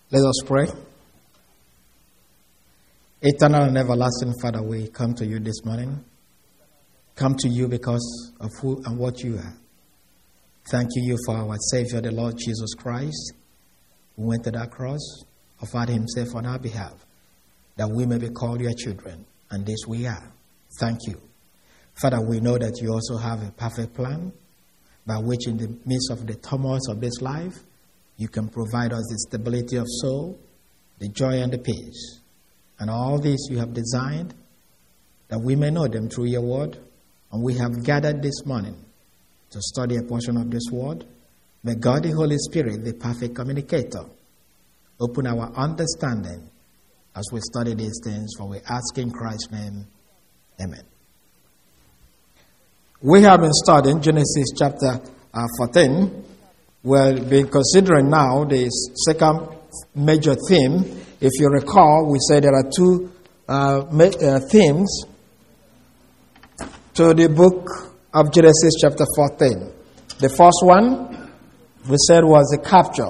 Let us pray. Eternal and everlasting Father, we come to you this morning. Come to you because of who and what you are. Thank you for our Savior, the Lord Jesus Christ, who went to that cross, offered himself on our behalf, that we may be called your children. And this we are. Thank you. Father, we know that you also have a perfect plan by which in the midst of the tumults of this life, you can provide us the stability of soul, the joy and the peace. And all this you have designed that we may know them through your word. And we have gathered this morning to study a portion of this word. May God, the Holy Spirit, the perfect communicator, open our understanding as we study these things, for we ask in Christ's name. Amen. We have been studying Genesis chapter 14. We've been considering now the second major theme. If you recall, we said there are two themes to the book of Genesis chapter 14. The first one, we said, was the capture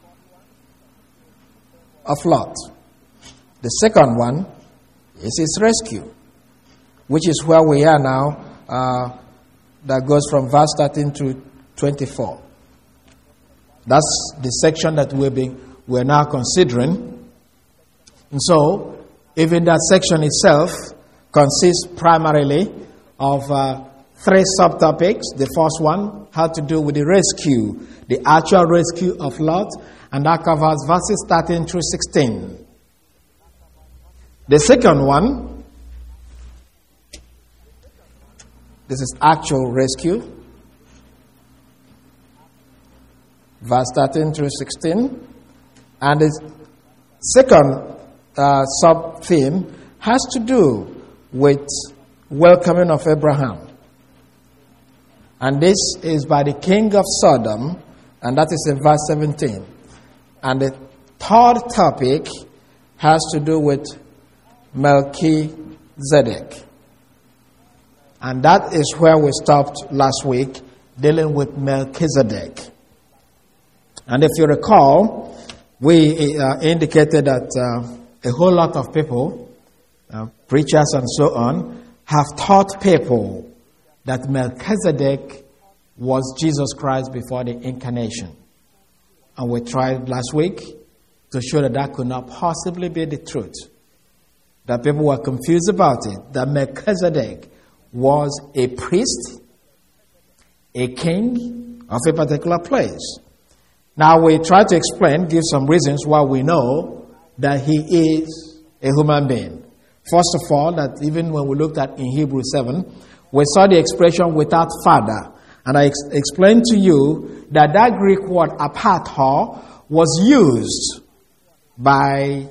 of Lot. The second one is his rescue, which is where we are now, that goes from verse 13 to 24. That's the section that we're now considering. And so, even that section itself consists primarily of three subtopics. The first one had to do with the rescue, the actual rescue of Lot, and that covers verses 13 through 16. The second one, this is actual rescue, verse 13 through 16. And the second sub-theme has to do with welcoming of Abraham. And this is by the king of Sodom, and that is in verse 17. And the third topic has to do with Melchizedek. And that is where we stopped last week, dealing with Melchizedek. And if you recall, we indicated that a whole lot of people, preachers and so on, have taught people that Melchizedek was Jesus Christ before the incarnation. And we tried last week to show that that could not possibly be the truth. That people were confused about it. That Melchizedek was a priest, a king of a particular place. Now we try to explain, give some reasons why we know that he is a human being. First of all, that even when we looked at in Hebrews 7, we saw the expression without father. And I explained to you that that Greek word apatho was used by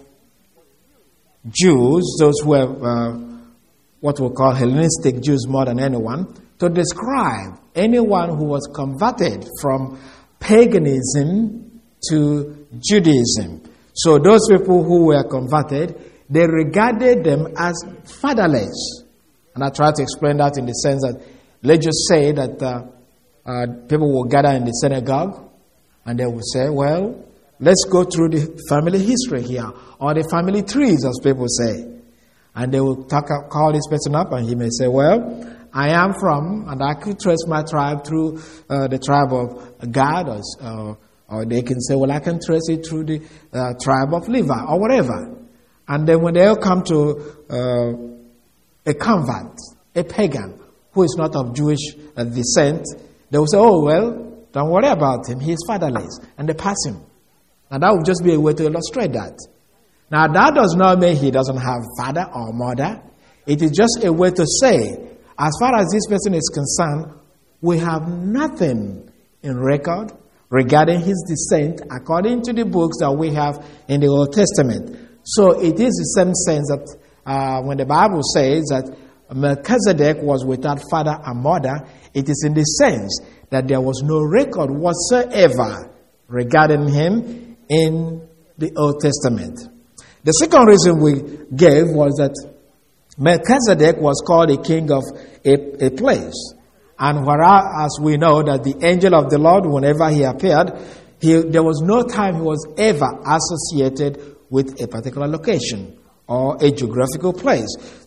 Jews, those who were what we call Hellenistic Jews more than anyone, to describe anyone who was converted from paganism to Judaism. So those people who were converted, they regarded them as fatherless. And I try to explain that in the sense that, let's just say that people will gather in the synagogue and they will say, well, let's go through the family history here, or the family trees, as people say. And they will call this person up, and he may say, well, I am from, and I could trace my tribe through the tribe of Gad, or they can say, well, I can trace it through the tribe of Levi, or whatever. And then when they come to a convert, a pagan, who is not of Jewish descent, they will say, oh, well, don't worry about him, he is fatherless, and they pass him. And that would just be a way to illustrate that. Now, that does not mean he doesn't have father or mother. It is just a way to say, as far as this person is concerned, we have nothing in record regarding his descent according to the books that we have in the Old Testament. So it is the same sense that when the Bible says that Melchizedek was without father and mother, it is in the sense that there was no record whatsoever regarding him in the Old Testament. The second reason we gave was that Melchizedek was called a king of a place. And whereas we know that the angel of the Lord, whenever he appeared, there was no time he was ever associated with a particular location or a geographical place.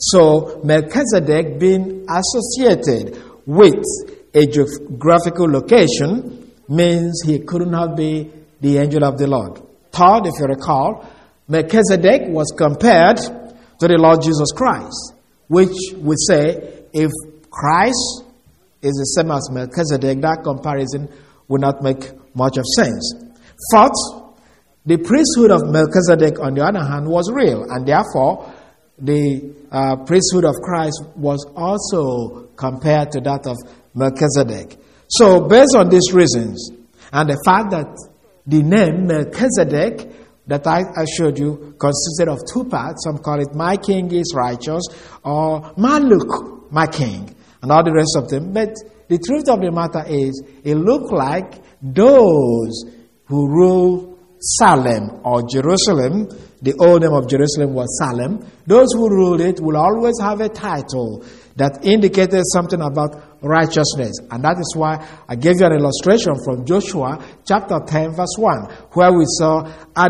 So Melchizedek being associated with a geographical location means he couldn't have been the angel of the Lord. Third, if you recall, Melchizedek was compared to the Lord Jesus Christ, which we say if Christ is the same as Melchizedek, that comparison would not make much of sense. Fourth, the priesthood of Melchizedek, on the other hand, was real, and therefore the priesthood of Christ was also compared to that of Melchizedek. So, based on these reasons, and the fact that the name Melchizedek that I showed you consisted of two parts, some call it "My King is Righteous" or "Maluk, my King," and all the rest of them. But the truth of the matter is, it looked like those who rule Salem or Jerusalem, the old name of Jerusalem was Salem, those who ruled it will always have a title that indicated something about righteousness. And that is why I gave you an illustration from Joshua chapter 10 verse 1, where we saw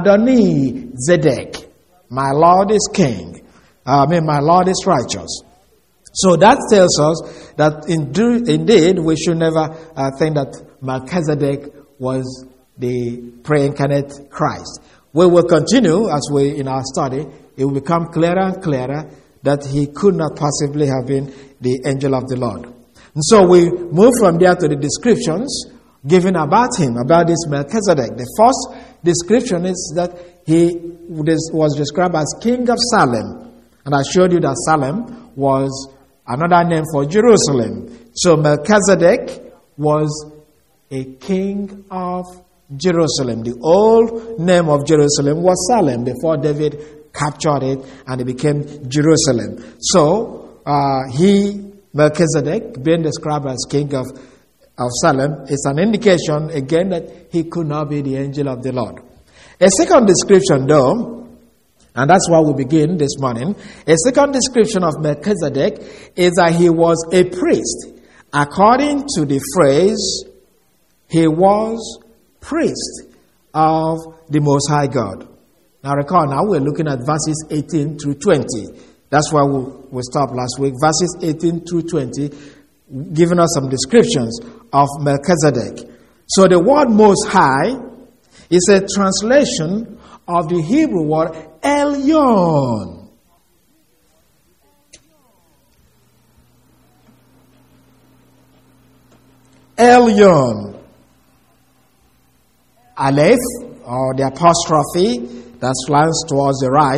Adoni Zedek, my Lord is King. My Lord is righteous. So that tells us that indeed we should never think that Melchizedek was the pre-incarnate Christ. We will continue as we in our study. It will become clearer and clearer that he could not possibly have been the angel of the Lord. And so we move from there to the descriptions given about him, about this Melchizedek. The first description is that he was described as King of Salem. And I showed you that Salem was another name for Jerusalem. So Melchizedek was a king of Jerusalem. The old name of Jerusalem was Salem before David captured it and it became Jerusalem. So Melchizedek, being described as king of Salem, is an indication again that he could not be the angel of the Lord. A second description though, and that's why we begin this morning, a second description of Melchizedek is that he was a priest. According to the phrase, he was priest of the Most High God. Now recall, now we're looking at verses 18 through 20. That's why we stopped last week. Verses 18 through 20, giving us some descriptions of Melchizedek. So the word Most High is a translation of the Hebrew word Elyon. Elyon. Aleph, or the apostrophe that slants towards the right,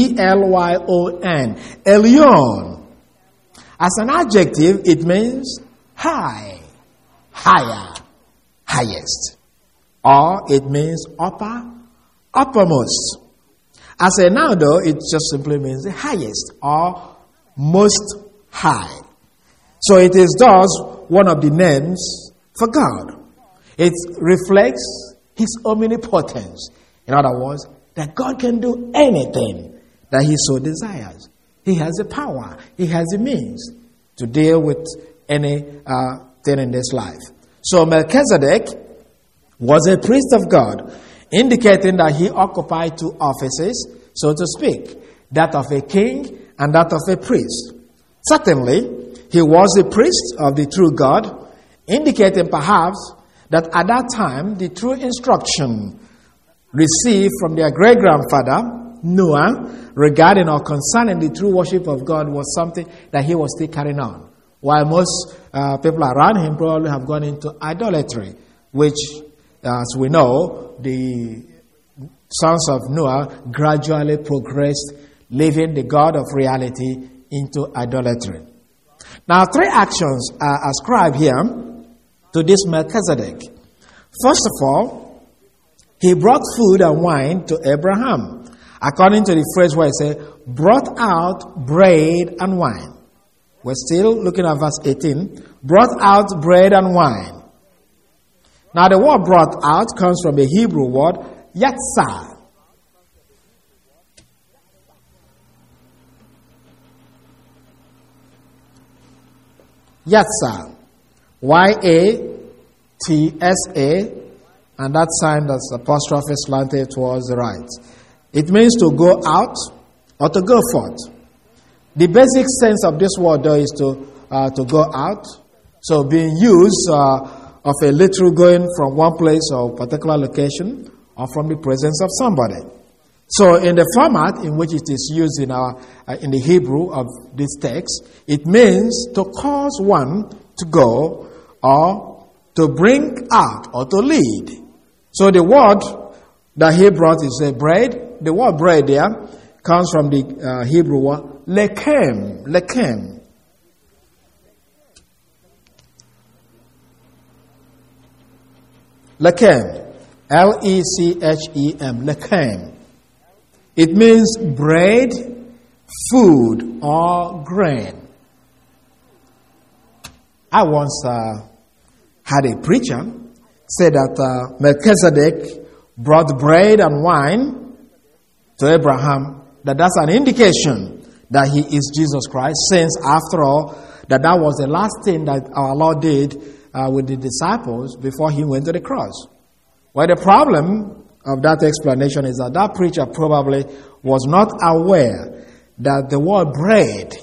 E-L-Y-O-N, Elyon. As an adjective, it means high, higher, highest. Or it means upper, uppermost. As a noun, though, it just simply means the highest or most high. So it is thus one of the names for God. It reflects his omnipotence. In other words, that God can do anything that he so desires. He has the power, he has the means to deal with anything in this life. So Melchizedek was a priest of God, indicating that he occupied two offices, so to speak, that of a king and that of a priest. Certainly, he was a priest of the true God, indicating perhaps that at that time, the true instruction received from their great-grandfather, Noah, regarding or concerning the true worship of God was something that he was still carrying on. While most people around him probably have gone into idolatry, which, as we know, the sons of Noah gradually progressed, leaving the God of reality into idolatry. Now, three actions are ascribed here to this Melchizedek. First of all, he brought food and wine to Abraham, according to the phrase where it says, brought out bread and wine. We're still looking at verse 18. Brought out bread and wine. Now the word brought out comes from the Hebrew word yatzah. Yatzah. Y-A-T-S-A, and that sign that's apostrophe slanted towards the right. It means to go out or to go forth. The basic sense of this word, though, is to go out. So being used of a literal going from one place or particular location or from the presence of somebody. So in the format in which it is used in the Hebrew of this text, it means to cause one to go or to bring out or to lead. So the word that he brought is a bread. The word bread there comes from the Hebrew word lechem. Lechem. Lechem. Lechem. Lechem. It means bread, food, or grain. I once had a preacher say that Melchizedek brought bread and wine to Abraham, that's an indication that he is Jesus Christ, since after all, that was the last thing that our Lord did with the disciples before he went to the cross. Well, the problem of that explanation is that preacher probably was not aware that the word bread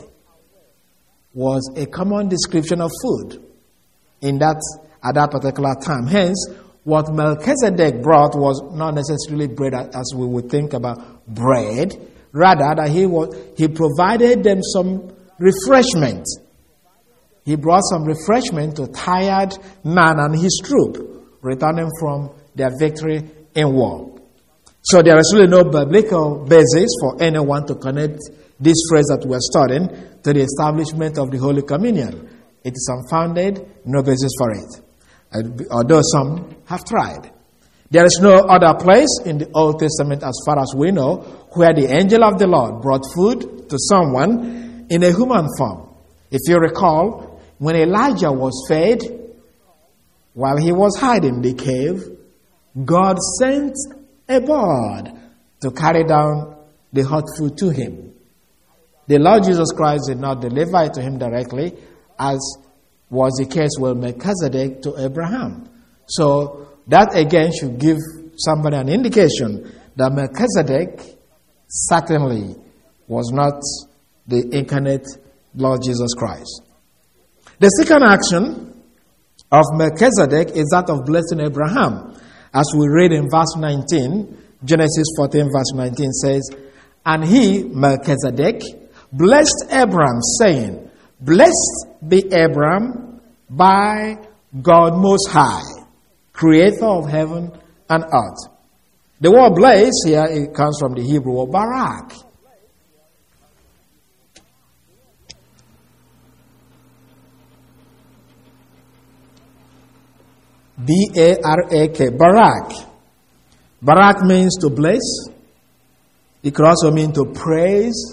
was a common description of food at that particular time. Hence, what Melchizedek brought was not necessarily bread as we would think about bread. Rather, that he provided them some refreshment. He brought some refreshment to tired man and his troop, returning from their victory in war. So there is really no biblical basis for anyone to connect this phrase that we're studying to the establishment of the Holy Communion. It is unfounded, no basis for it, although some have tried. There is no other place in the Old Testament, as far as we know, where the angel of the Lord brought food to someone in a human form. If you recall, when Elijah was fed, while he was hiding in the cave, God sent a bird to carry down the hot food to him. The Lord Jesus Christ did not deliver it to him directly, as was the case with Melchizedek to Abraham. So that again should give somebody an indication that Melchizedek certainly was not the incarnate Lord Jesus Christ. The second action of Melchizedek is that of blessing Abraham. As we read in verse 19, Genesis 14 verse 19 says, "And he, Melchizedek, blessed Abraham, saying, Blessed be Abraham by God Most High, creator of heaven and earth." The word bless here, it comes from the Hebrew word barak. B-A-R-A-K, barak. Barak means to bless. It could also mean to praise.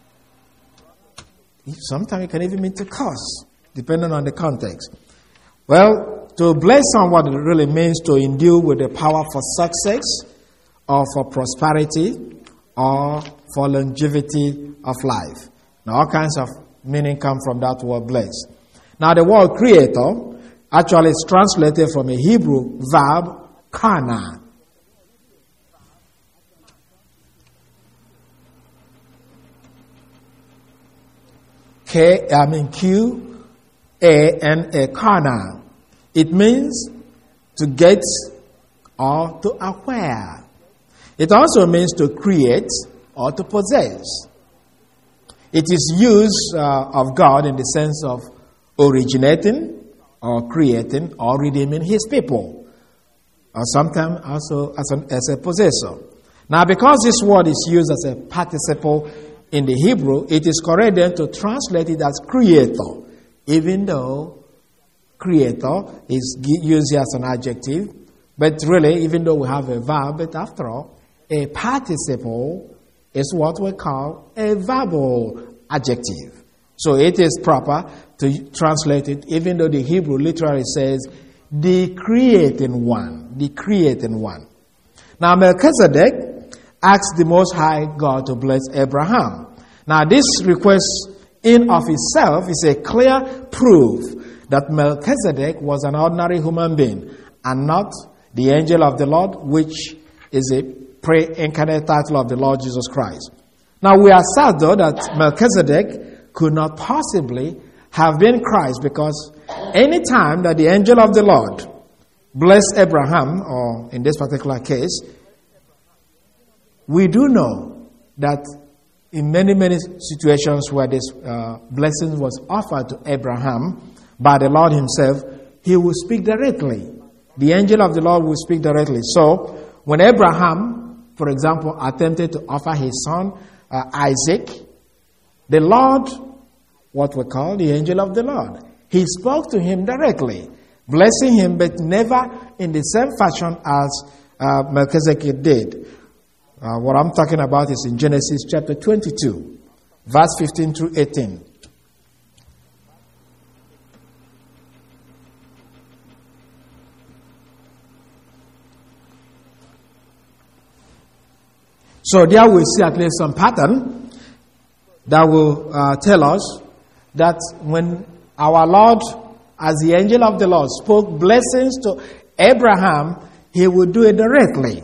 Sometimes it can even mean to curse, depending on the context. Well, to bless someone really means to endue with the power for success, or for prosperity, or for longevity of life. Now, all kinds of meaning come from that word bless. Now, the word creator actually is translated from a Hebrew verb, kana. Q-A-N-A, kana. It means to get or to acquire. It also means to create or to possess. It is used of God in the sense of originating or creating or redeeming his people, or sometimes also as a possessor. Now, because this word is used as a participle in the Hebrew, it is correct then to translate it as creator, even though creator is used as an adjective. But really, even though we have a verb, but after all, a participle is what we call a verbal adjective. So it is proper to translate it, even though the Hebrew literally says, the creating one, the creating one. Now, Melchizedek asked the Most High God to bless Abraham. Now, this request in of itself is a clear proof that Melchizedek was an ordinary human being and not the angel of the Lord, which is a pre-incarnate title of the Lord Jesus Christ. Now we assert, though, that Melchizedek could not possibly have been Christ, because any time that the angel of the Lord blessed Abraham, or in this particular case, we do know that in many, many situations where this blessing was offered to Abraham by the Lord himself, he will speak directly. The angel of the Lord will speak directly. So, when Abraham, for example, attempted to offer his son Isaac, the Lord, what we call the angel of the Lord, he spoke to him directly, blessing him, but never in the same fashion as Melchizedek did. What I'm talking about is in Genesis chapter 22, verse 15 through 18. So there we see at least some pattern that will tell us that when our Lord, as the angel of the Lord, spoke blessings to Abraham, he would do it directly,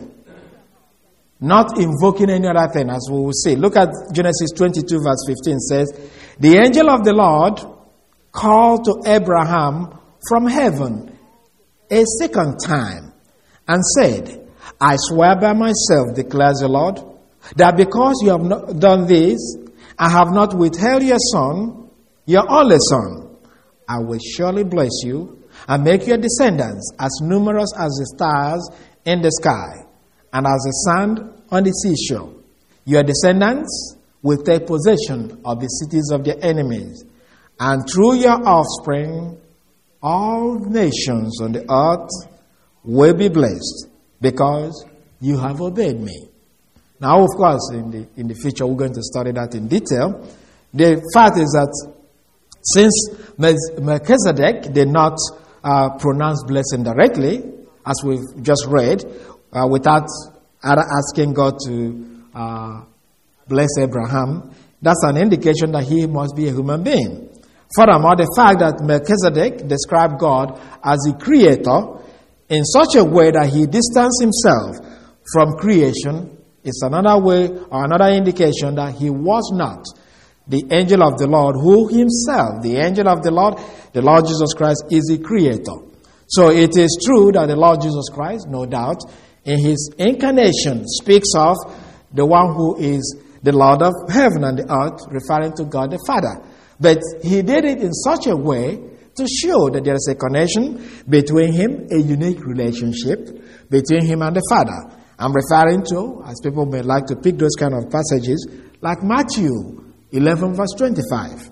not invoking any other thing, as we will see. Look at Genesis 22 verse 15 says, the angel of the Lord called to Abraham from heaven a second time and said, I swear by myself, declares the Lord, that because you have not done this, I have not withheld your son, your only son, I will surely bless you and make your descendants as numerous as the stars in the sky and as the sand on the seashore. Your descendants will take possession of the cities of their enemies, and through your offspring, all nations on the earth will be blessed, because you have obeyed me. Now, of course, in the future, we're going to study that in detail. The fact is that since Melchizedek did not pronounce blessing directly, as we've just read, without asking God to bless Abraham, that's an indication that he must be a human being. Furthermore, the fact that Melchizedek described God as the creator in such a way that he distanced himself from creation is another way or another indication that he was not the angel of the Lord, who himself, the angel of the Lord Jesus Christ, is the creator. So it is true that the Lord Jesus Christ, no doubt, in his incarnation speaks of the one who is the Lord of heaven and the earth, referring to God the Father. But he did it in such a way to show that there is a connection between him, a unique relationship between him and the Father. I'm referring to, as people may like to pick those kind of passages, like Matthew 11 verse 25.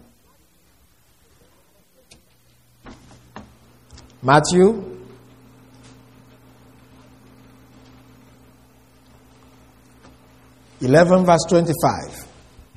Matthew 11 verse 25.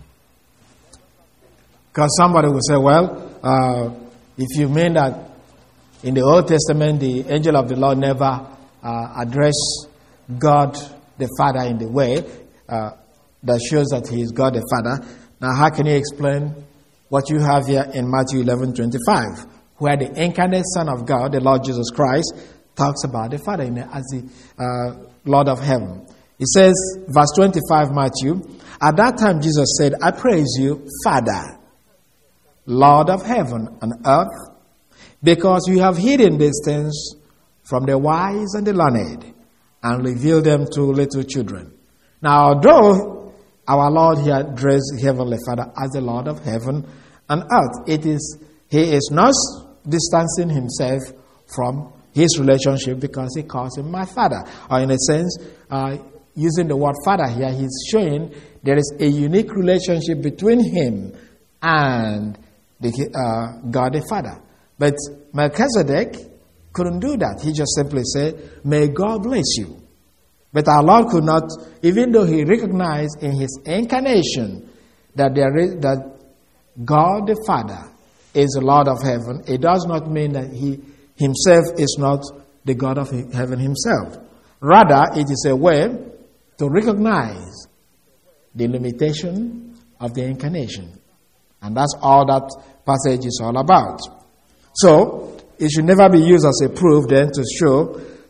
Because somebody will say, well, if you mean that in the Old Testament the angel of the Lord never addressed God the Father in the way that shows that he is God the Father, now how can you explain what you have here in Matthew 11:25, where the incarnate Son of God, the Lord Jesus Christ, talks about the Father as the Lord of heaven? It says, verse 25, Matthew, at that time Jesus said, I praise you, Father, Lord of heaven and earth, because you have hidden these things from the wise and the learned, and revealed them to little children. Now, although our Lord here addressed Heavenly Father as the Lord of heaven and earth, he is not distancing himself from his relationship, because he calls him my Father. Or in a sense, using the word Father here, he's showing there is a unique relationship between him and God the Father. But Melchizedek couldn't do that. He just simply said, may God bless you. But our Lord could not, even though he recognized in his incarnation that that God the Father is the Lord of heaven, it does not mean that he himself is not the God of heaven himself. Rather, it is a way to recognize the limitation of the incarnation. And that's all that passage is all about. So, it should never be used as a proof then to show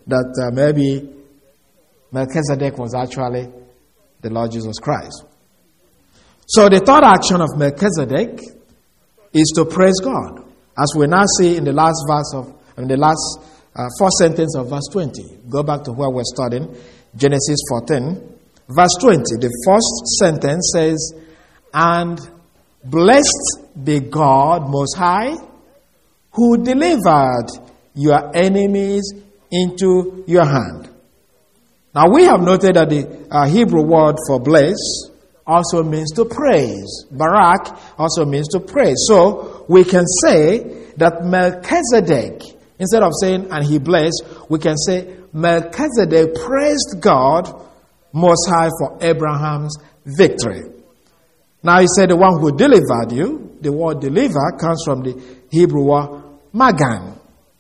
that maybe Melchizedek was actually the Lord Jesus Christ. So the third action of Melchizedek is to praise God, as we now see in the last first sentence of verse 20. Go back to where we're studying, Genesis 14, verse 20. The first sentence says, "And blessed be God Most High, who delivered your enemies into your hand." Now we have noted that the Hebrew word for bless also means to praise. Barak also means to praise. So we can say that Melchizedek, instead of saying "and he blessed," we can say Melchizedek praised God Most High for Abraham's victory. Now he said the one who delivered you. The word deliver comes from the Hebrew word magan.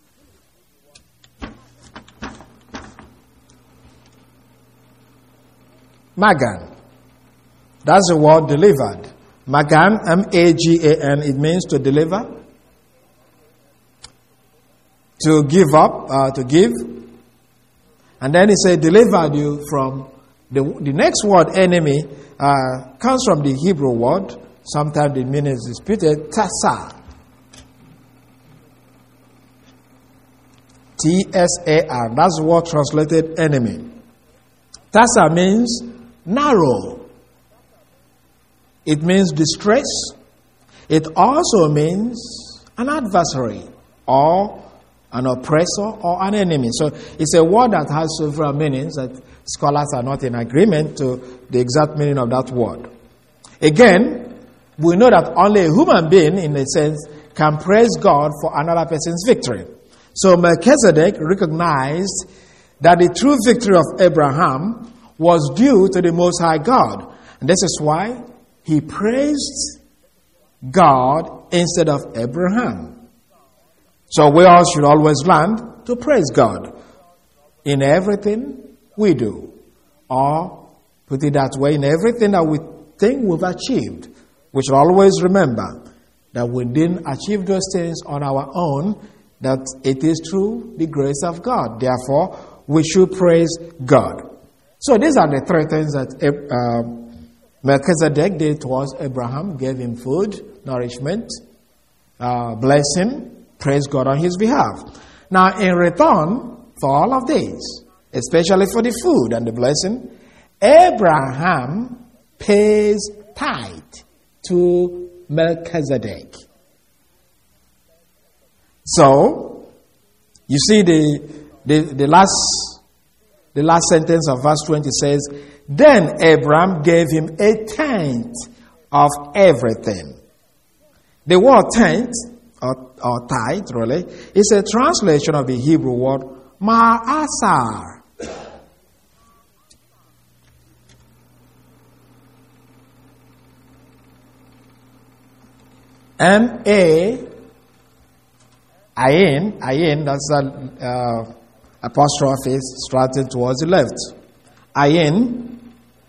Magan. That's the word delivered. Magan, M-A-G-A-N, it means to deliver, to give up, to give. And then he said, delivered you from the next word, enemy, comes from the Hebrew word. Sometimes the meaning is disputed, tasa. T-S-A-R. That's the word translated enemy. Tasa means narrow. It means distress. It also means an adversary or an oppressor or an enemy. So it's a word that has several meanings that scholars are not in agreement to the exact meaning of that word. Again, we know that only a human being, in a sense, can praise God for another person's victory. So Melchizedek recognized that the true victory of Abraham was due to the Most High God. And this is why he praised God instead of Abraham. So we all should always learn to praise God in everything we do. Or, put it that way, in everything that we think we've achieved. We should always remember that we didn't achieve those things on our own, that it is through the grace of God. Therefore, we should praise God. So these are the three things that Melchizedek did towards Abraham: gave him food, nourishment, bless him, praise God on his behalf. Now, in return for all of these, especially for the food and the blessing, Abraham pays tithe to Melchizedek. So, you see the last sentence of verse 20 says, "Then Abraham gave him a tenth of everything." The word tenth, or tithe, really, is a translation of the Hebrew word ma'asar. M-A-I-N, that's an apostrophe starting towards the left. Ayin,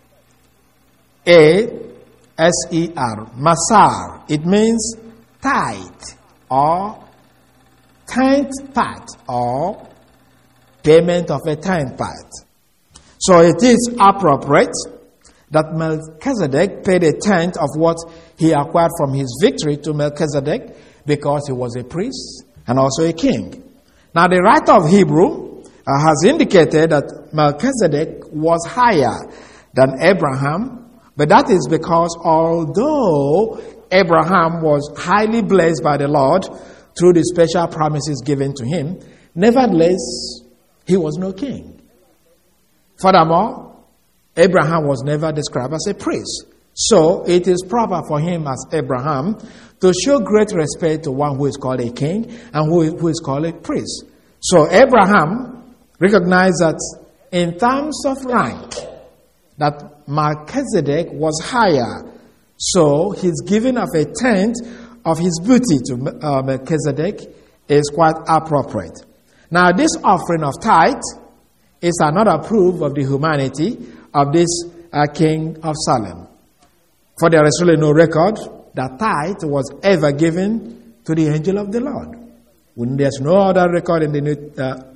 A-S-E-R, masar. It means tithe or tenth part or payment of a tenth part. So it is appropriate that Melchizedek paid a tenth of what he acquired from his victory to Melchizedek, because he was a priest and also a king. Now the writer of Hebrew has indicated that Melchizedek was higher than Abraham, but that is because although Abraham was highly blessed by the Lord through the special promises given to him, nevertheless, he was no king. Furthermore, Abraham was never described as a priest. So it is proper for him as Abraham to show great respect to one who is called a king and who is called a priest. So Abraham recognized that in terms of rank, that Melchizedek was higher. So his giving of a tenth of his booty to Melchizedek is quite appropriate. Now this offering of tithe is another proof of the humanity of this king of Salem. For there is really no record that tithe was ever given to the angel of the Lord. There's no other record in the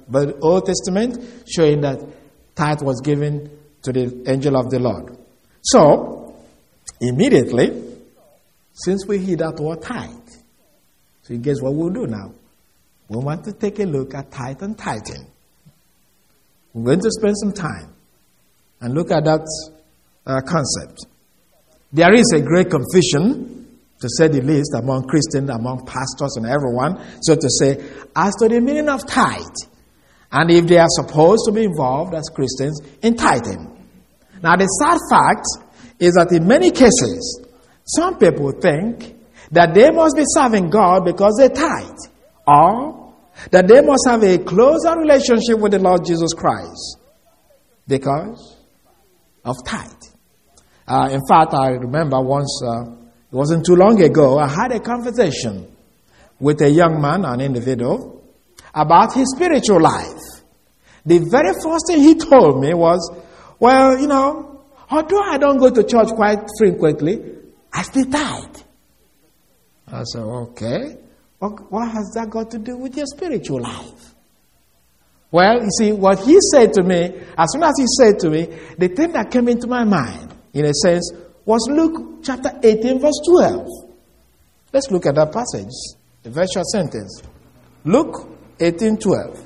the Old Testament, showing that tithe was given to the angel of the Lord. So, immediately, since we hear that word tithe, so guess what we'll do now? We want to take a look at tithe and tithing. We're going to spend some time and look at that concept. There is a great confusion, to say the least, among Christians, among pastors and everyone, so to say, as to the meaning of tithe, and if they are supposed to be involved as Christians in tithing. Now, the sad fact is that in many cases, some people think that they must be serving God because they tithe, or that they must have a closer relationship with the Lord Jesus Christ because of tithe. In fact, I remember once, it wasn't too long ago, I had a conversation with a young man, an individual, about his spiritual life. The very first thing he told me was, well, although I don't go to church quite frequently, I still tithe. I said, okay. What has that got to do with your spiritual life? Well, you see, what he said to me, as soon as he said to me, the thing that came into my mind, in a sense, was Luke chapter 18, verse 12. Let's look at that passage, the very short sentence. Luke 18, 12.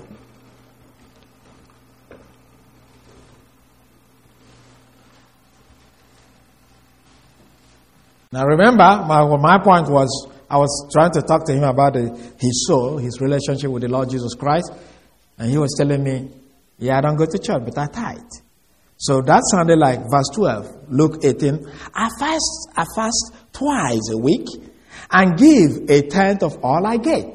Now remember, my point was, I was trying to talk to him about his soul, his relationship with the Lord Jesus Christ, and he was telling me, yeah, I don't go to church, but I tithe. So that sounded like verse 12, Luke 18. I fast twice a week and give a tenth of all I get.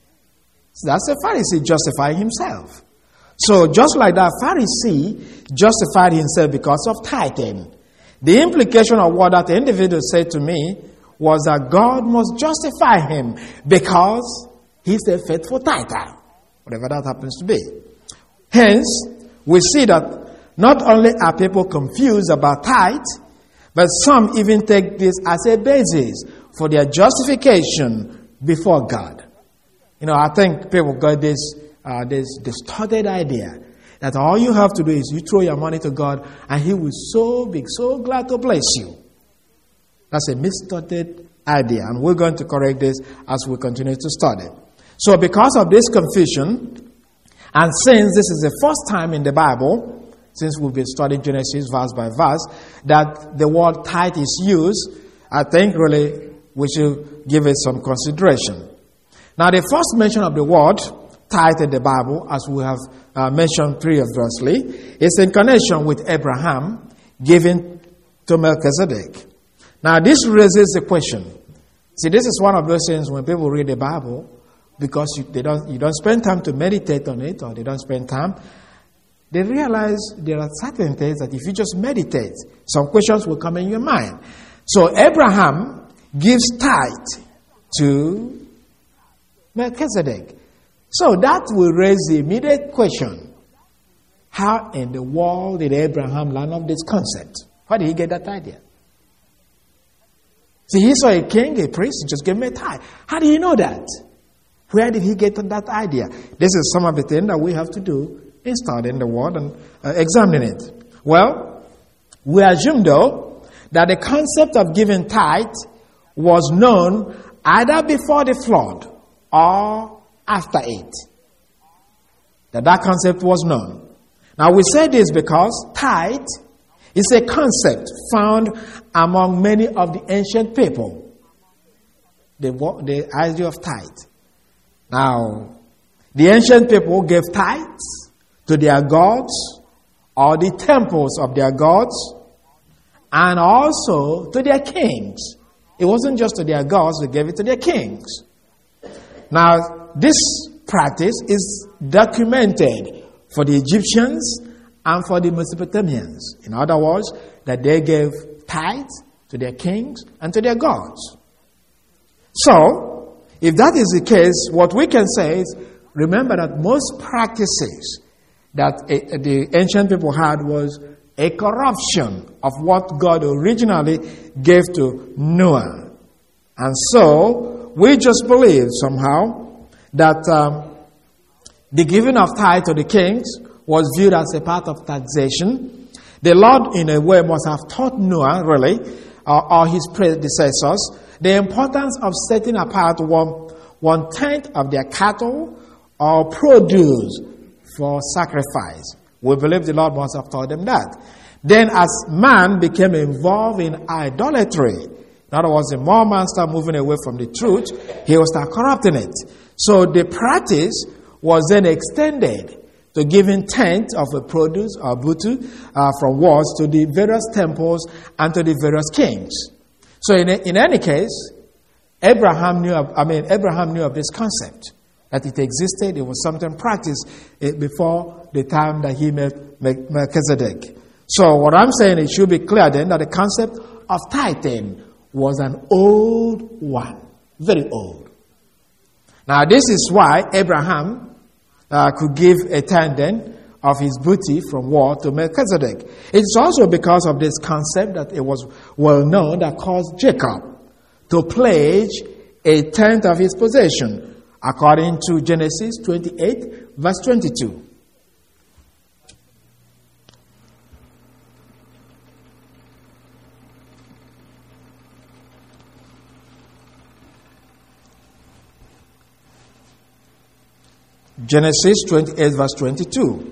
So that's a Pharisee justifying himself. So just like that Pharisee justified himself because of tithing, the implication of what that individual said to me was that God must justify him because he's a faithful tither, whatever that happens to be. Hence, we see that not only are people confused about tithe, but some even take this as a basis for their justification before God. I think people got this distorted idea that all you have to do is you throw your money to God and He will be so glad to bless you. That's a mistorted idea, and we're going to correct this as we continue to study. So because of this confusion, and since this is the first time in the Bible, since we've been studying Genesis verse by verse, that the word tithe is used, I think really we should give it some consideration. Now, the first mention of the word tithe in the Bible, as we have mentioned previously, is in connection with Abraham giving to Melchizedek. Now, this raises the question. See, this is one of those things when people read the Bible, because you don't spend time to meditate on it, or they don't spend time, they realize there are certain things that if you just meditate, some questions will come in your mind. So Abraham gives tithe to Melchizedek. So that will raise the immediate question. How in the world did Abraham learn of this concept? How did he get that idea? See, he saw a king, a priest, he just gave him a tithe. How do you know that? Where did he get that idea? This is some of the things that we have to do in studying the word and examining it. Well, we assume though that the concept of giving tithe was known either before the flood or after it. That concept was known. Now we say this because tithe is a concept found among many of the ancient people. The idea of tithe. Now, the ancient people gave tithes to their gods or the temples of their gods, and also to their kings. It wasn't just to their gods, they gave it to their kings. Now, this practice is documented for the Egyptians and for the Mesopotamians. In other words, that they gave tithes to their kings and to their gods. So, if that is the case, what we can say is, remember that most practices that the ancient people had was a corruption of what God originally gave to Noah. And so, we just believe somehow that The giving of tithe to the kings was viewed as a part of taxation. The Lord, in a way, must have taught Noah, really, or his predecessors, the importance of setting apart 1/10 of their cattle or produce for sacrifice. We believe the Lord must have taught them that. Then as man became involved in idolatry, in other words, the more man started moving away from the truth, he will start corrupting it. So the practice was then extended to giving tenth of the produce or butu from wars to the various temples and to the various kings. So in any case, Abraham knew of this concept, that it existed. It was something practiced before the time that he met Melchizedek. So what I'm saying, it should be clear then that the concept of tithing was an old one, very old. Now this is why Abraham could give a tenth then of his booty from war to Melchizedek. It's also because of this concept that it was well known that caused Jacob to pledge a tenth of his possession, according to Genesis 28, verse 22. Genesis 28, verse 22.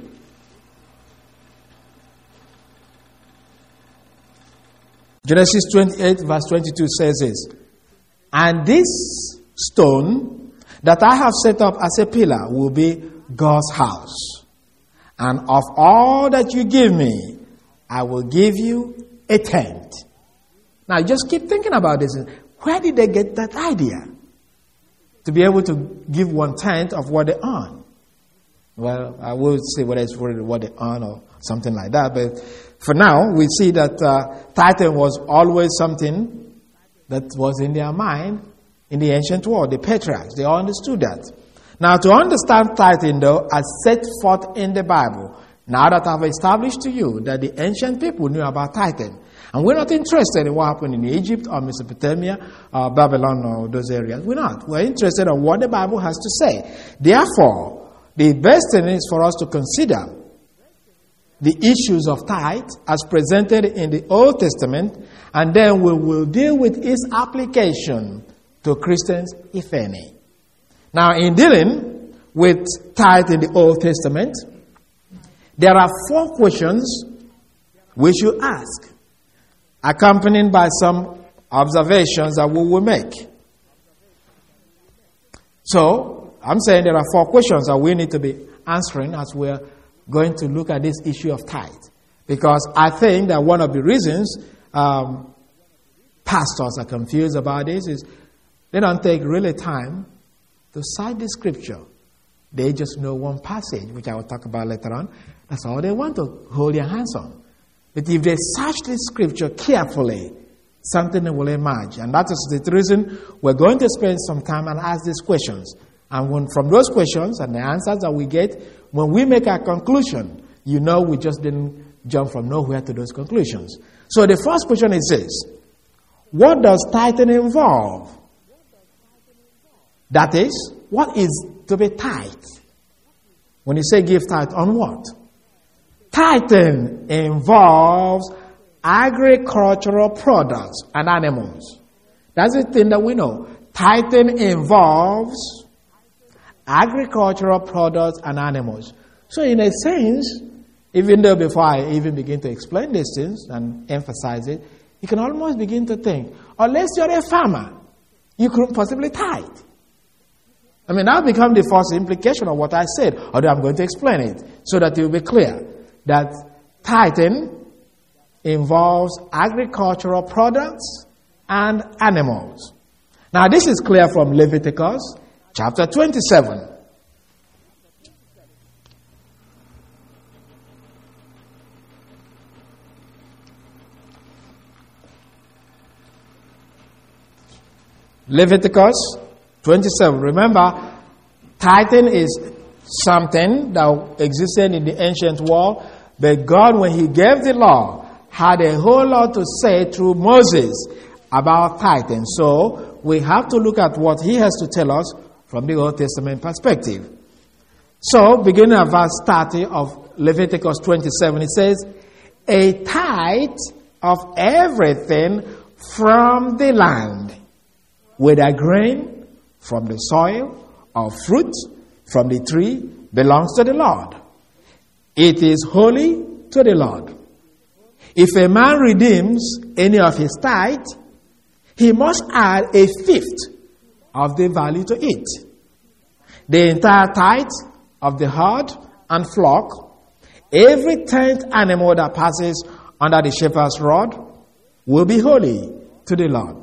Genesis 28, verse 22 says this, "And this stone that I have set up as a pillar will be God's house. And of all that you give me, I will give you a tenth." Now just keep thinking about this. Where did they get that idea? To be able to give 1/10 of what they earn. Well, I will say whether it's really what they earn or something like that. But for now, we see that tithing was always something that was in their mind in the ancient world. The patriarchs, they all understood that. Now, to understand tithing, though, as set forth in the Bible, now that I've established to you that the ancient people knew about tithing, and we're not interested in what happened in Egypt or Mesopotamia or Babylon or those areas. We're not. We're interested in what the Bible has to say. Therefore, the best thing is for us to consider the issues of tithe as presented in the Old Testament, and then we will deal with its application to Christians, if any. Now, in dealing with tithe in the Old Testament, there are 4 questions we should ask, accompanied by some observations that we will make. So, I'm saying there are 4 questions that we need to be answering as we're going to look at this issue of tithe. Because I think that one of the reasons pastors are confused about this is they don't take really time to cite the scripture. They just know one passage, which I will talk about later on. That's all they want to hold their hands on. But if they search the scripture carefully, something will emerge. And that is the reason we're going to spend some time and ask these questions. And from those questions and the answers that we get, when we make our conclusion, you know we just didn't jump from nowhere to those conclusions. So the first question is this: what does tithing involve? That is, what is to be tithe? When you say give tithe, on what? Tithing involves agricultural products and animals. That's the thing that we know. Tithing involves agricultural products and animals. So in a sense, even though before I even begin to explain these things and emphasize it, you can almost begin to think, unless you're a farmer, you couldn't possibly tithe. I mean, that'll become the first implication of what I said, although I'm going to explain it so that it will be clear that tithing involves agricultural products and animals. Now, this is clear from Leviticus chapter 27. Leviticus 27. Remember, tithing is something that existed in the ancient world, but God, when He gave the law, had a whole lot to say through Moses about tithing. So we have to look at what He has to tell us from the Old Testament perspective. So, beginning at verse 30 of Leviticus 27, it says, a tithe of everything from the land, whether grain from the soil or fruit from the tree, belongs to the Lord. It is holy to the Lord. If a man redeems any of his tithe, he must add a fifth of the value to it. The entire tithe of the herd and flock, every 10th animal that passes under the shepherd's rod, will be holy to the Lord.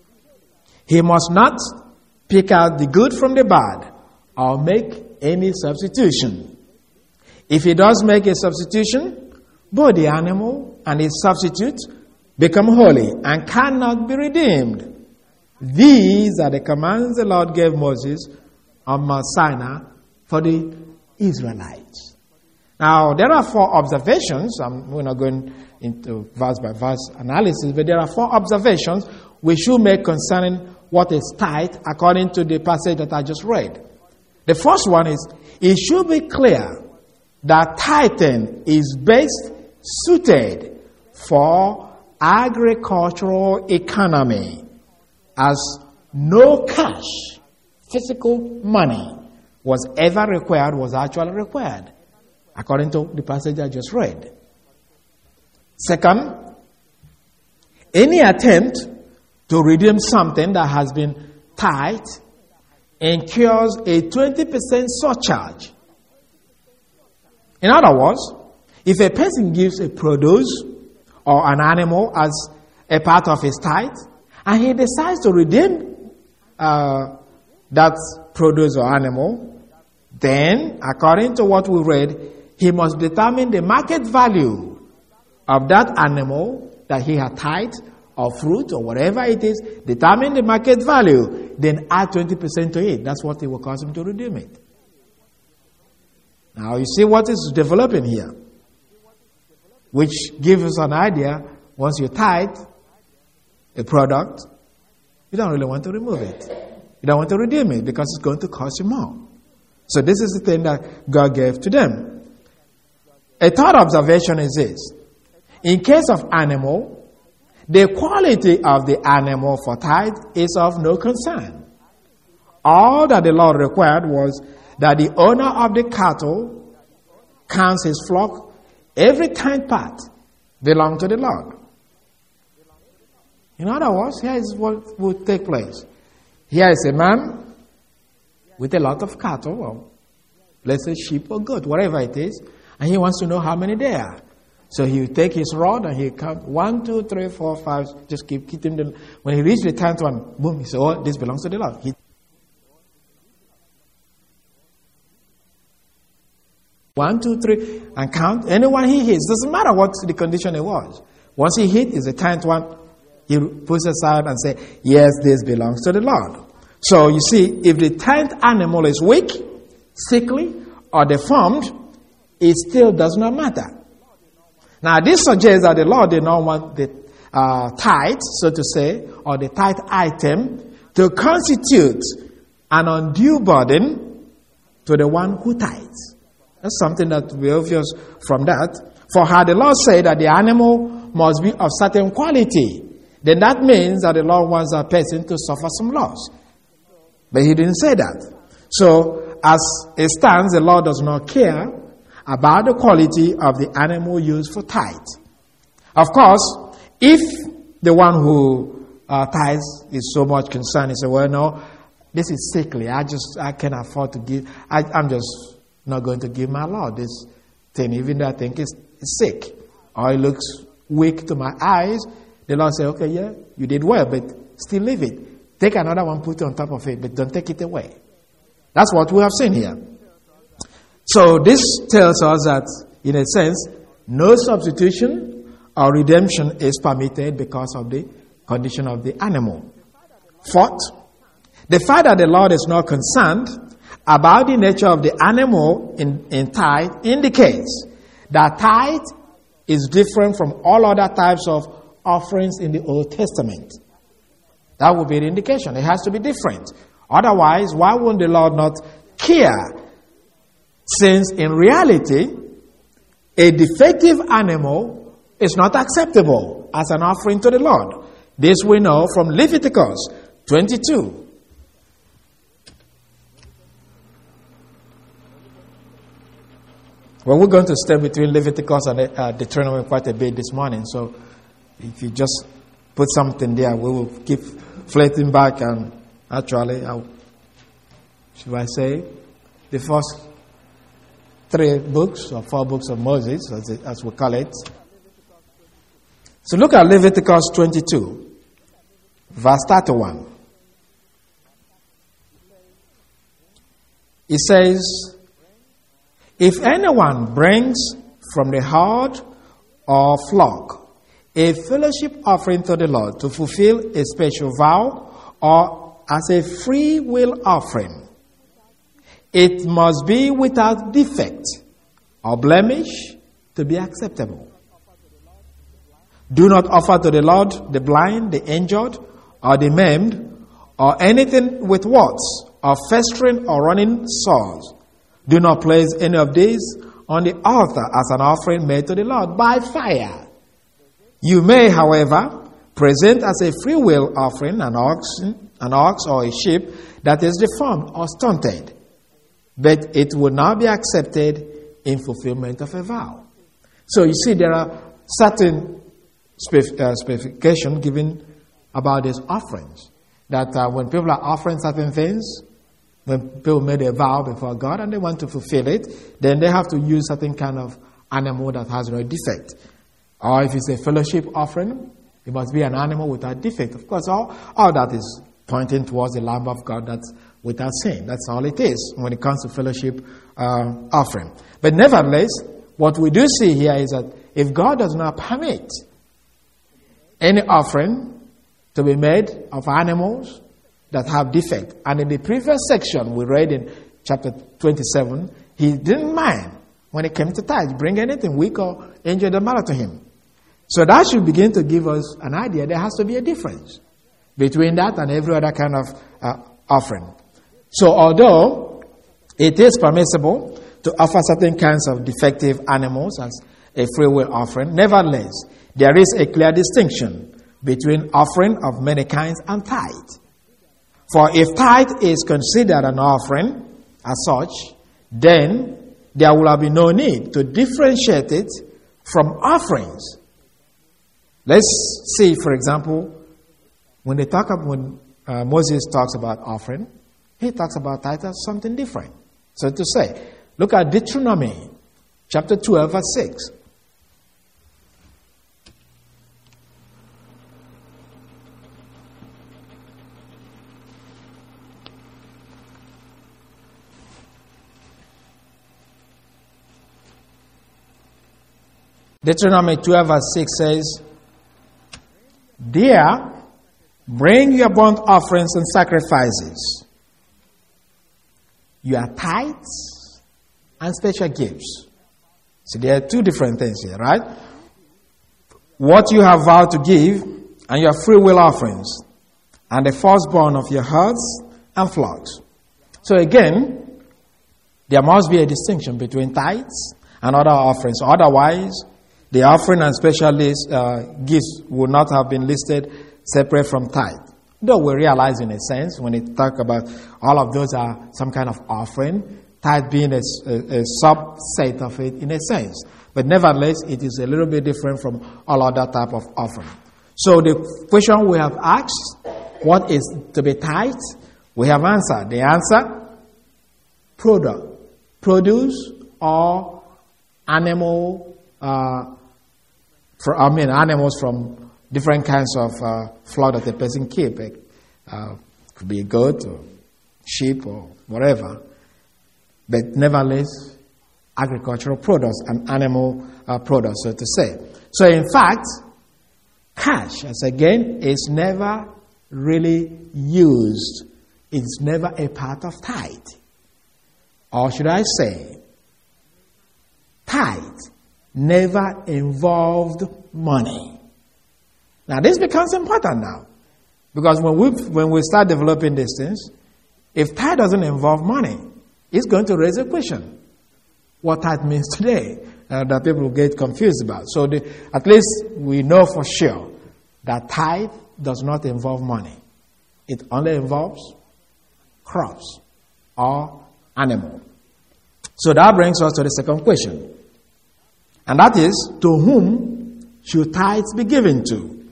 He must not pick out the good from the bad or make any substitution. If he does make a substitution, both the animal and its substitute become holy and cannot be redeemed. These are the commands the Lord gave Moses on Mount Sinai for the Israelites. Now, there are 4 observations. We're not going into verse-by-verse analysis, but there are 4 observations we should make concerning what is tithe according to the passage that I just read. The first one is, it should be clear that tithing is best suited for agricultural economy, as no cash, physical money, was actually required, according to the passage I just read. Second, any attempt to redeem something that has been tithed incurs a 20% surcharge. In other words, if a person gives a produce or an animal as a part of his tithe, and he decides to redeem that produce or animal, then, according to what we read, he must determine the market value of that animal that he had tithed, or fruit, or whatever it is. Determine the market value, then add 20% to it. That's what it will cost him to redeem it. Now, you see what is developing here, which gives us an idea. Once you tithe a product, you don't really want to remove it. You don't want to redeem it because it's going to cost you more. So this is the thing that God gave to them. A third observation is this. In case of animal, the quality of the animal for tithe is of no concern. All that the Lord required was that the owner of the cattle counts his flock. Every 10th part belongs to the Lord. In other words, here is what would take place. Here is a man with a lot of cattle, or let's say sheep or goat, whatever it is, and he wants to know how many there are. So he will take his rod and he count 1, 2, 3, 4, 5, just keep them. When he reaches the 10th one, boom, he says, oh, this belongs to the Lord. He 1, 2, 3, and count. Anyone he hits, doesn't matter what the condition it was. Once he hit, is the 10th one, he puts aside and say, yes, this belongs to the Lord. So you see, if the 10th animal is weak, sickly, or deformed, it still does not matter. Now this suggests that the Lord did not want the tithe, so to say, or the tithe item to constitute an undue burden to the one who tithes. That's something that will be obvious from that. For had the Lord said that the animal must be of certain quality, then that means that the Lord wants a person to suffer some loss. But he didn't say that. So, as it stands, the Lord does not care about the quality of the animal used for tithe. Of course, if the one who tithes is so much concerned, he says, well, no, this is sickly. I can't afford to give. I'm just not going to give my Lord this thing, even though I think it's sick, or it looks weak to my eyes. The Lord said, okay, yeah, you did well, but still leave it. Take another one, put it on top of it, but don't take it away. That's what we have seen here. So this tells us that, in a sense, no substitution or redemption is permitted because of the condition of the animal. Fourth, the fact that the Lord is not concerned about the nature of the animal in tithe indicates that tithe is different from all other types of offerings in the Old Testament. That would be the indication. It has to be different. Otherwise, why wouldn't the Lord not care Since in reality, a defective animal is not acceptable as an offering to the Lord. This we know from Leviticus 22. Well, we're going to stay between Leviticus and Deuteronomy quite a bit this morning. So if you just put something there, we will keep floating back. And actually, should I say, the first 3 books or 4 books of Moses, as we call it. So look at Leviticus 22, verse 31. It says, if anyone brings from the herd or flock a fellowship offering to the Lord to fulfill a special vow or as a free will offering, it must be without defect or blemish to be acceptable. Do not offer to the Lord the blind, the injured, or the maimed, or anything with warts, or festering or running sores. Do not place any of these on the altar as an offering made to the Lord by fire. You may, however, present as a free will offering an ox or a sheep that is deformed or stunted, but it would not be accepted in fulfillment of a vow. So you see, there are certain specifications given about these offerings. That when people are offering certain things, when people made a vow before God and they want to fulfill it, then they have to use certain kind of animal that has no defect. Or if it's a fellowship offering, it must be an animal without defect. Of course, all that is pointing towards the Lamb of God that's without sin. That's all it is when it comes to fellowship offering. But nevertheless, what we do see here is that if God does not permit any offering to be made of animals that have defect, and in the previous section we read in chapter 27, he didn't mind when it came to tithe, bring anything weak or injured or matter to him. So that should begin to give us an idea. There has to be a difference between that and every other kind of offering. So although it is permissible to offer certain kinds of defective animals as a free will offering, nevertheless, there is a clear distinction between offering of many kinds and tithe. For if tithe is considered an offering as such, then there will be no need to differentiate it from offerings. Let's see, for example, when Moses talks about offering, he talks about tithe as something different. So to say, look at Deuteronomy chapter 12, verse 6. Deuteronomy 12, verse 6 says, there, bring your burnt offerings and sacrifices, your tithes and special gifts. So there are 2 different things here, right? What you have vowed to give and your free will offerings, and the firstborn of your herds and flocks. So again, there must be a distinction between tithes and other offerings. Otherwise, the offering and special gifts would not have been listed separate from tithe. Though we realize in a sense, when it talk about all of those are some kind of offering, tithe being a subset of it in a sense. But nevertheless, it is a little bit different from all other type of offering. So the question we have asked, what is to be tithe? We have answered. The answer, produce or animal animals from different kinds of flock that a person keep. It could be a goat or sheep or whatever. But nevertheless, agricultural products and animal products, so to say. So in fact, cash, as again, is never really used. It's never a part of tithe. Or should I say, tithe never involved money. Now this becomes important now. Because when we start developing these things, if tithe doesn't involve money, it's going to raise a question. what tithe means today that people get confused about. So at least we know for sure that tithe does not involve money. It only involves crops or animal. So that brings us to the second question. And that is, to whom should tithes be given to?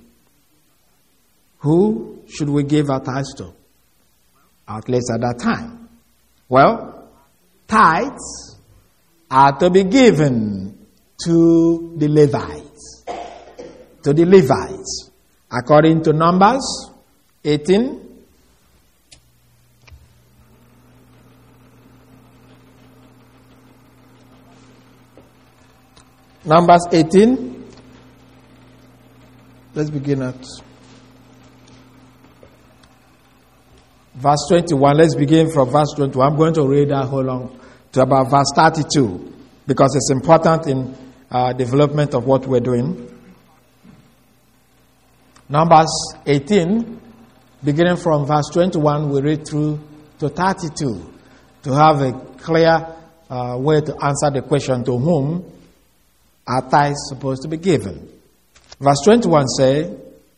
Who should we give our tithes to? At least at that time. Well, tithes are to be given to the Levites. To the Levites. According to Numbers 18. Numbers 18. Let's begin at verse 21. Let's begin from verse 21. I'm going to read that whole long to about verse 32 because it's important in development of what we're doing. Numbers 18, beginning from verse 21, we read through to 32 to have a clear way to answer the question, to whom are tithes supposed to be given. Verse 21 says,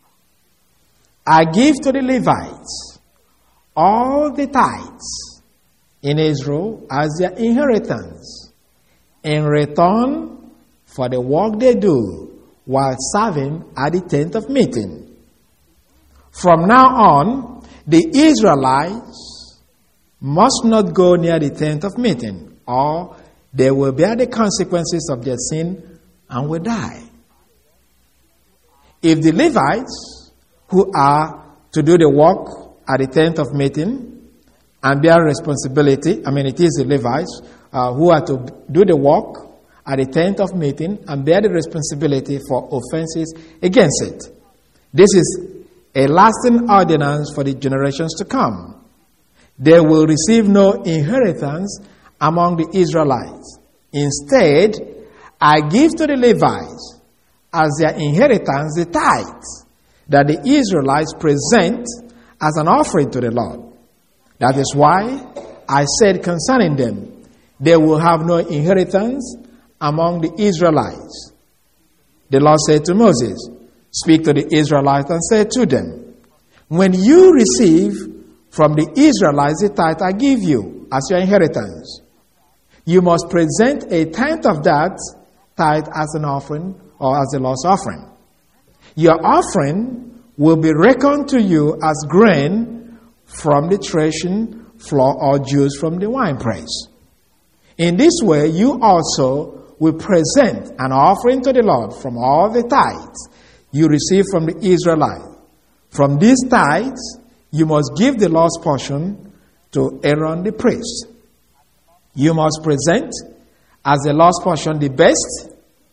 I give to the Levites all the tithes in Israel as their inheritance in return for the work they do while serving at the tent of meeting. From now on, the Israelites must not go near the tent of meeting, or they will bear the consequences of their sin and will die. If the Levites, who are to do the work at the tent of meeting and bear responsibility, it is the Levites who are to do the work at the tent of meeting and bear the responsibility for offenses against it. This is a lasting ordinance for the generations to come. They will receive no inheritance among the Israelites. Instead, I give to the Levites as their inheritance the tithes that the Israelites present as an offering to the Lord. That is why I said concerning them, they will have no inheritance among the Israelites. The Lord said to Moses, speak to the Israelites and say to them, when you receive from the Israelites the tithe I give you as your inheritance, you must present a tenth of that tithe as an offering or as the Lord's offering. Your offering will be reckoned to you as grain from the threshing floor or juice from the winepress. In this way, you also will present an offering to the Lord from all the tithes you receive from the Israelites. From these tithes, you must give the Lord's portion to Aaron the priest. You must present as the Lord's portion the best.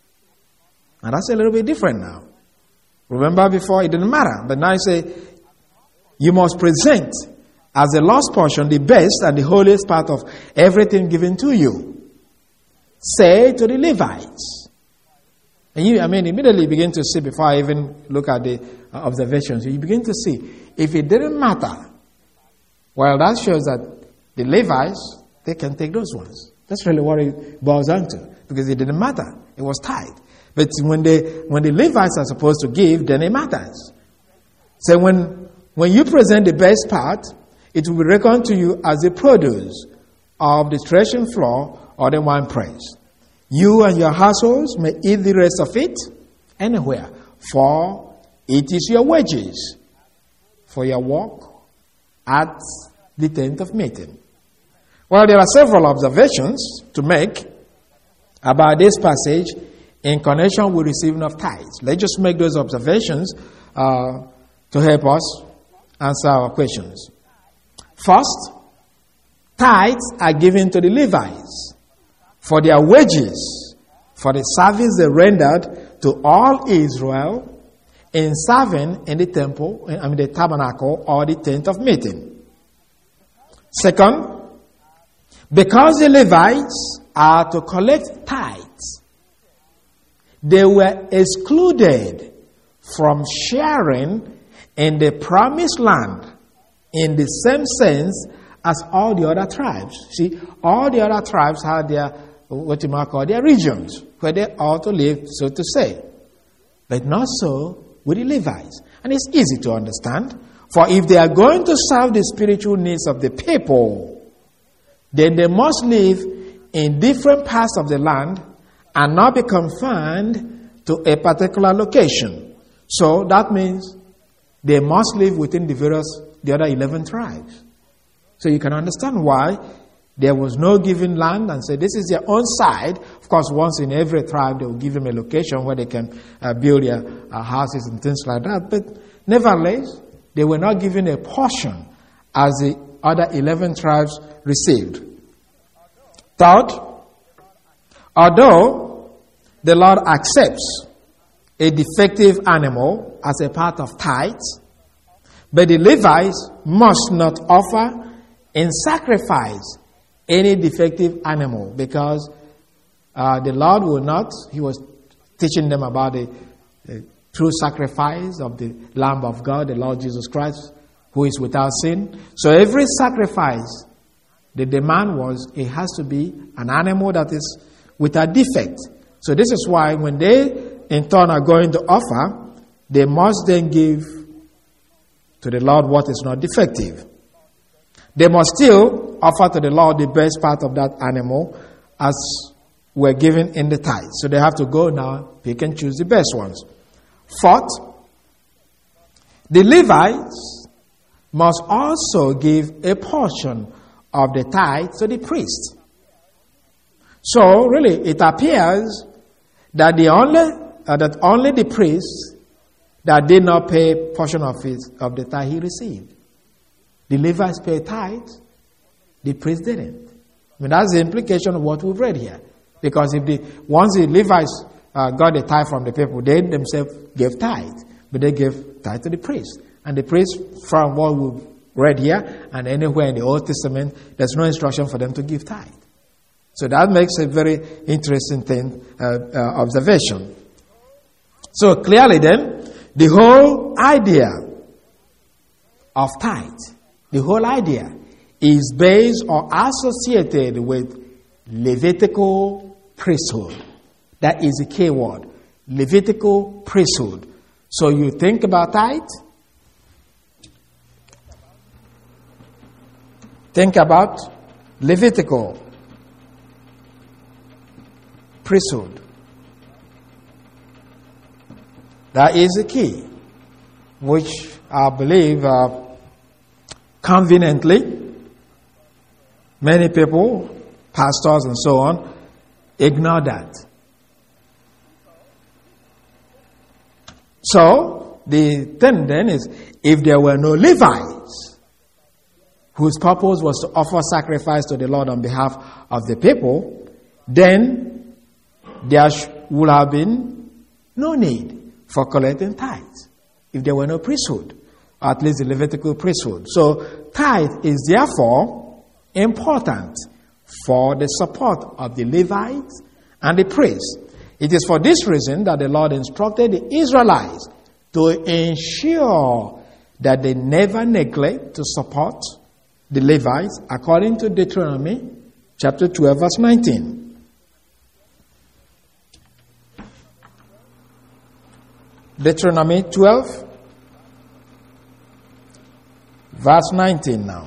And that's a little bit different now. Remember before it didn't matter. But now you say, you must present as the Lord's portion the best and the holiest part of everything given to you. Say to the Levites. And you, immediately begin to see, before I even look at the observations, you begin to see, if it didn't matter, well, that shows that the Levites, they can take those ones. That's really what it boils down to, because it didn't matter. It was tithe. But when the Levites are supposed to give, then it matters. So when you present the best part, it will be reckoned to you as the produce of the threshing floor or the winepress. You and your households may eat the rest of it anywhere, for it is your wages for your work at the tent of meeting. Well, there are several observations to make about this passage in connection with receiving of tithes. Let's just make those observations to help us answer our questions. First, tithes are given to the Levites for their wages, for the service they rendered to all Israel in serving in the temple, the tabernacle or the tent of meeting. Second, because the Levites are to collect tithes, they were excluded from sharing in the promised land in the same sense as all the other tribes. See, all the other tribes had their what you might call their regions, where they ought to live, so to say. But not so with the Levites. And it's easy to understand. For if they are going to serve the spiritual needs of the people, then they must live in different parts of the land and not be confined to a particular location. So that means they must live within the other 11 tribes. So you can understand why there was no given land and say this is their own side. Of course, once in every tribe, they will give them a location where they can build their houses and things like that. But nevertheless, they were not given a portion as the other 11 tribes received. Third, although the Lord accepts a defective animal as a part of tithes, but the Levites must not offer in sacrifice any defective animal, because the Lord will not. He was teaching them about the true sacrifice of the Lamb of God, the Lord Jesus Christ, who is without sin. So every sacrifice, the demand was it has to be an animal that is without defect. So this is why when they in turn are going to offer, they must then give to the Lord what is not defective. They must still offer to the Lord the best part of that animal as were given in the tithe. So they have to go now, pick and choose the best ones. Fourth, the Levites must also give a portion of the tithe to the priest. So really, it appears that only the priest that did not pay a portion of the tithe he received. The Levites paid tithe, the priest didn't. I mean, that's the implication of what we've read here. Because once the Levites got the tithe from the people, they themselves gave tithe, but they gave tithe to the priest. And the priest, from what we've read here and anywhere in the Old Testament, there's no instruction for them to give tithe. So that makes a very interesting observation. So clearly then, the whole idea of tithe, the whole idea is based or associated with Levitical priesthood. That is the key word. Levitical priesthood. So you think about tithe, think about Levitical priesthood. That is the key, which I believe conveniently many people, pastors and so on, ignore that. So the thing then is, if there were no Levites whose purpose was to offer sacrifice to the Lord on behalf of the people, then there would have been no need for collecting tithes if there were no priesthood, or at least the Levitical priesthood. So tithe is therefore important for the support of the Levites and the priests. It is for this reason that the Lord instructed the Israelites to ensure that they never neglect to support the Levites, according to Deuteronomy chapter 12, verse 19. Deuteronomy 12, verse 19 now.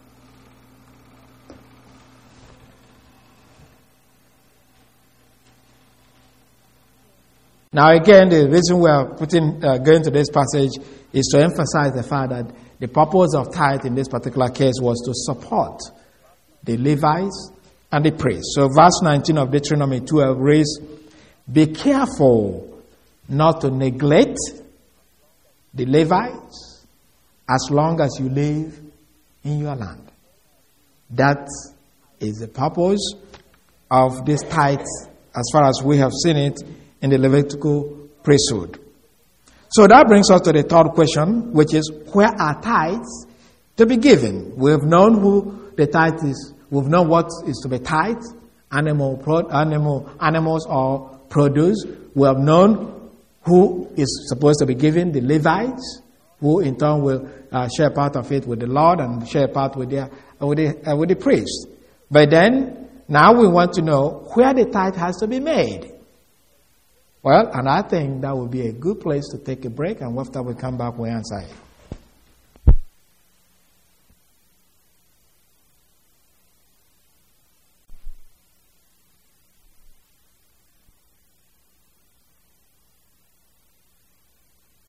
Now again, the reason we are going to this passage is to emphasize the fact that the purpose of tithe in this particular case was to support the Levites and the priests. So verse 19 of Deuteronomy 12 reads, "Be careful not to neglect the Levites as long as you live in your land." That is the purpose of this tithe as far as we have seen it in the Levitical priesthood. So that brings us to the third question, which is, where are tithes to be given? We have known who the tithe is. We've known what is to be tithe, animals or produce. We have known who is supposed to be given, the Levites, who in turn will share part of it with the Lord and share part with the priest. But then, Now we want to know where the tithe has to be made. Well, and I think that would be a good place to take a break, and after we come back, we answer it.